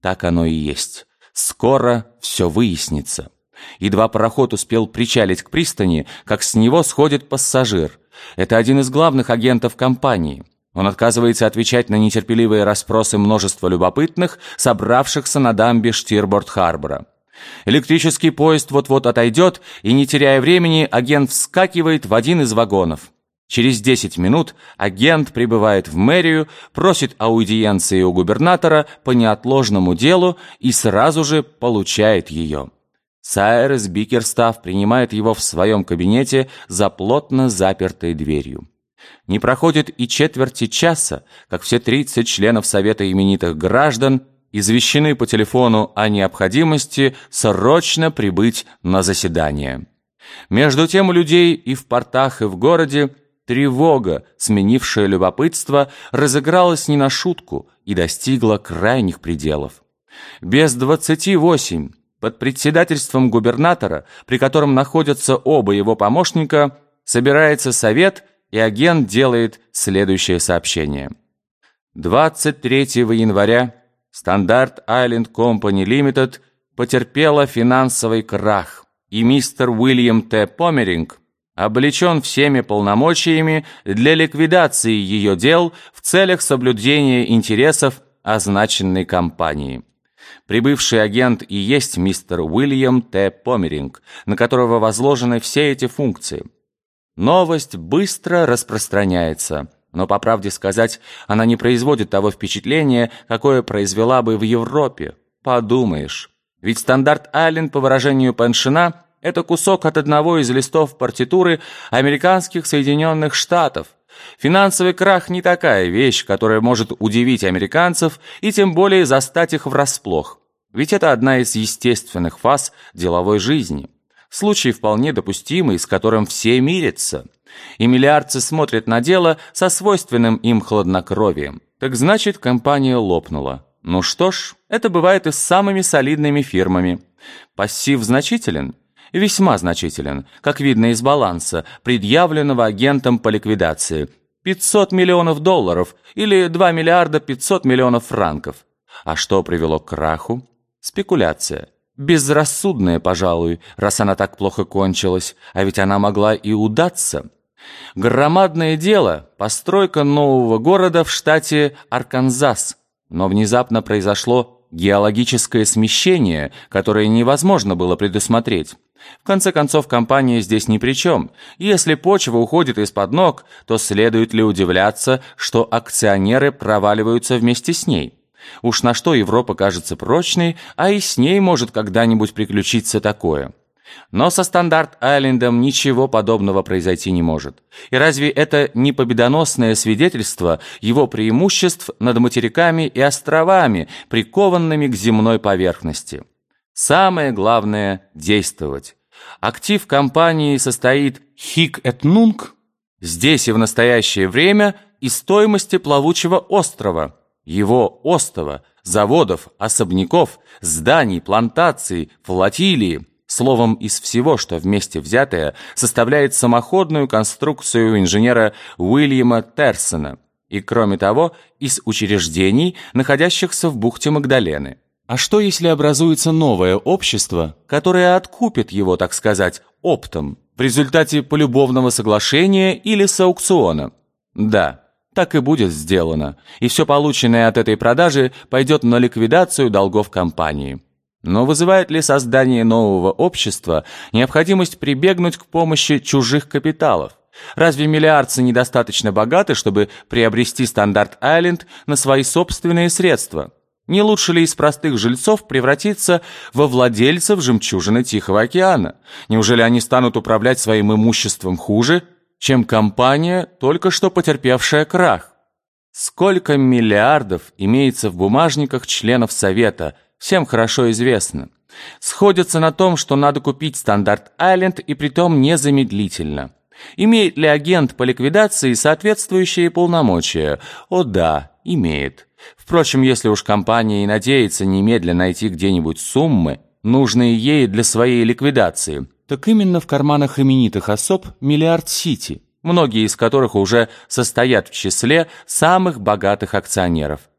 Так оно и есть. Скоро все выяснится. Едва пароход успел причалить к пристани, как с него сходит пассажир. Это один из главных агентов компании. Он отказывается отвечать на нетерпеливые расспросы множества любопытных, собравшихся на дамбе Штирборд-Харбора. Электрический поезд вот-вот отойдет, и, не теряя времени, агент вскакивает в один из вагонов. Через 10 минут агент прибывает в мэрию, просит аудиенции у губернатора по неотложному делу и сразу же получает ее. Сайрес Бикерстафф принимает его в своем кабинете за плотно запертой дверью. Не проходит и четверти часа, как все 30 членов Совета именитых граждан извещены по телефону о необходимости срочно прибыть на заседание. Между тем у людей и в портах, и в городе тревога, сменившая любопытство, разыгралась не на шутку и достигла крайних пределов. Без 28, под председательством губернатора, при котором находятся оба его помощника, собирается совет, и агент делает следующее сообщение. 23 января Стандарт Айленд Компани Лимитед потерпела финансовый крах, и мистер Уильям Т. Померинг облечен всеми полномочиями для ликвидации ее дел в целях соблюдения интересов означенной компании. Прибывший агент и есть мистер Уильям Т. Померинг, на которого возложены все эти функции. Новость быстро распространяется, но, по правде сказать, она не производит того впечатления, какое произвела бы в Европе. Подумаешь, ведь Стандарт-Айленд, по выражению Паншина, это кусок от одного из листов партитуры американских Соединенных Штатов. Финансовый крах не такая вещь, которая может удивить американцев и тем более застать их врасплох. Ведь это одна из естественных фаз деловой жизни. Случай вполне допустимый, с которым все мирятся. И миллиардцы смотрят на дело со свойственным им хладнокровием. Так значит, компания лопнула. Ну что ж, это бывает и с самыми солидными фирмами. Пассив значителен? Весьма значителен, как видно из баланса, предъявленного агентом по ликвидации. $500 миллионов или 2 миллиарда 500 миллионов франков. А что привело к краху? Спекуляция. Безрассудная, пожалуй, раз она так плохо кончилась, а ведь она могла и удаться. Громадное дело – постройка нового города в штате Арканзас. Но внезапно произошло геологическое смещение, которое невозможно было предусмотреть. В конце концов, компания здесь ни при чем. Если почва уходит из-под ног, то следует ли удивляться, что акционеры проваливаются вместе с ней? Уж на что Европа кажется прочной, а и с ней может когда-нибудь приключиться такое. Но со Стандарт-Айлендом ничего подобного произойти не может. И разве это не победоносное свидетельство его преимуществ над материками и островами, прикованными к земной поверхности? Самое главное – действовать. Актив компании состоит «хик эт нунг» здесь и в настоящее время из стоимости плавучего острова, его остова, заводов, особняков, зданий, плантаций, флотилии, словом, из всего, что вместе взятое, составляет самоходную конструкцию инженера Уильяма Терсона и, кроме того, из учреждений, находящихся в бухте Магдалены. А что, если образуется новое общество, которое откупит его, так сказать, оптом, в результате полюбовного соглашения или с аукциона? Да. Так и будет сделано, и все полученное от этой продажи пойдет на ликвидацию долгов компании. Но вызывает ли создание нового общества необходимость прибегнуть к помощи чужих капиталов? Разве миллиардцы недостаточно богаты, чтобы приобрести Стандарт-Айленд на свои собственные средства? Не лучше ли из простых жильцов превратиться во владельцев жемчужины Тихого океана? Неужели они станут управлять своим имуществом хуже, чем компания, только что потерпевшая крах? Сколько миллиардов имеется в бумажниках членов Совета, всем хорошо известно. Сходятся на том, что надо купить Стандарт-Айленд и притом незамедлительно. Имеет ли агент по ликвидации соответствующие полномочия? О да, имеет. Впрочем, если уж компания и надеется немедленно найти где-нибудь суммы, нужные ей для своей ликвидации, так именно в карманах именитых особ Миллиард-Сити, многие из которых уже состоят в числе самых богатых акционеров.